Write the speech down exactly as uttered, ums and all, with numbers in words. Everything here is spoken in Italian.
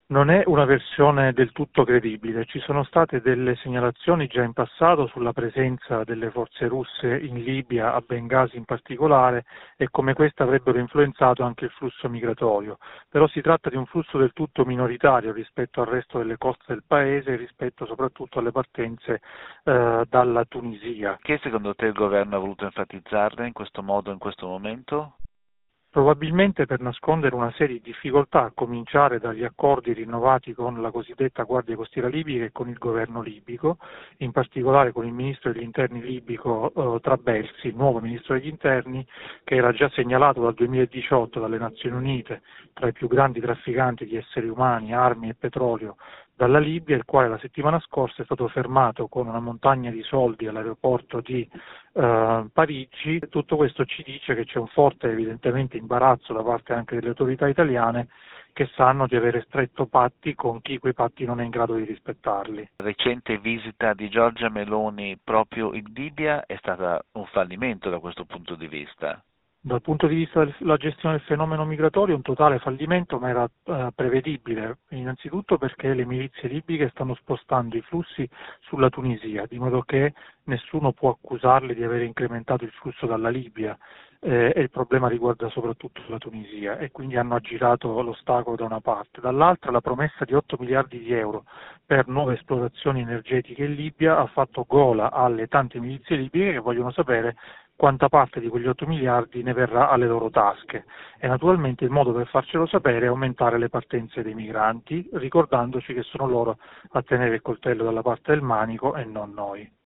Non è una versione del tutto credibile, ci sono state delle segnalazioni già in passato sulla presenza delle forze russe in Libia, a Bengasi in particolare, e come queste avrebbero influenzato anche il flusso migratorio, però si tratta di un flusso del tutto minoritario rispetto al resto delle coste del paese e rispetto soprattutto alle partenze eh, dalla Tunisia. Che secondo te il governo ha voluto enfatizzarle in questo modo, in questo momento? Probabilmente per nascondere una serie di difficoltà, a cominciare dagli accordi rinnovati con la cosiddetta Guardia Costiera libica e con il governo libico, in particolare con il ministro degli interni libico eh, Trabelsi, il nuovo ministro degli interni, che era già segnalato dal duemiladiciotto dalle Nazioni Unite tra i più grandi trafficanti di esseri umani, armi e petrolio dalla Libia, il quale la settimana scorsa è stato fermato con una montagna di soldi all'aeroporto di eh, Parigi. Tutto questo ci dice che c'è un forte evidentemente imbarazzo da parte anche delle autorità italiane, che sanno di avere stretto patti con chi quei patti non è in grado di rispettarli. La recente visita di Giorgia Meloni proprio in Libia è stata un fallimento da questo punto di vista. Dal punto di vista della gestione del fenomeno migratorio è un totale fallimento, ma era eh, prevedibile, innanzitutto perché le milizie libiche stanno spostando i flussi sulla Tunisia, di modo che nessuno può accusarle di aver incrementato il flusso dalla Libia, eh, e il problema riguarda soprattutto la Tunisia, e quindi hanno aggirato l'ostacolo da una parte. Dall'altra la promessa di otto miliardi di euro per nuove esplorazioni energetiche in Libia ha fatto gola alle tante milizie libiche che vogliono sapere quanta parte di quegli otto miliardi ne verrà alle loro tasche, e naturalmente il modo per farcelo sapere è aumentare le partenze dei migranti, ricordandoci che sono loro a tenere il coltello dalla parte del manico e non noi.